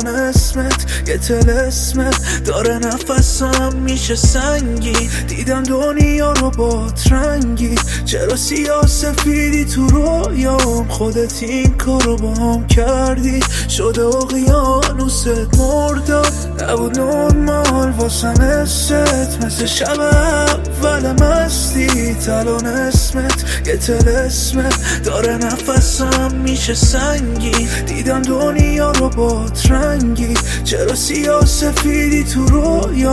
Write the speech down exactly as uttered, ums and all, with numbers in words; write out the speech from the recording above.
الان اسمت یه تلسمت داره، نفسم میشه سنگی. دیدم دنیا رو با رنگی، چرا سیاه سفیدی تو رویام؟ خودت این کارو با هم کردی، شده اقیانوست مرداد. نبود نرمال واسم است، مثل شب اول مستی. الان اسمت یه تلسمت داره، نفسم میشه سنگی. دیدم دنیا رو با رنگی، چرا سیاه سفیدی تو رویام؟